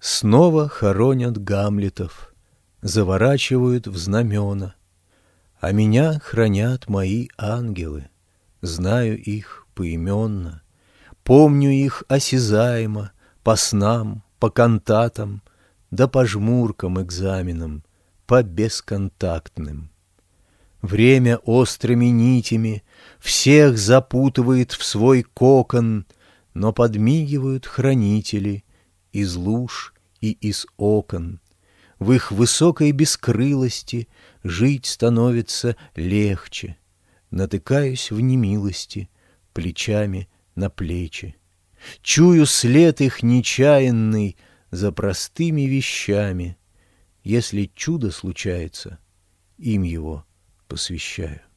Снова хоронят Гамлетов, заворачивают в знамена, а меня хранят мои ангелы, знаю их поименно, помню их осязаемо, по снам, по кантатам, да по жмуркам экзаменам, по бесконтактным. Время острыми нитями всех запутывает в свой кокон, но подмигивают хранители из луж и из окон. В их высокой бескрылости жить становится легче. Натыкаюсь в немилости плечами на плечи. Чую след их нечаянный за простыми вещами. Если чудо случается, им его посвящаю.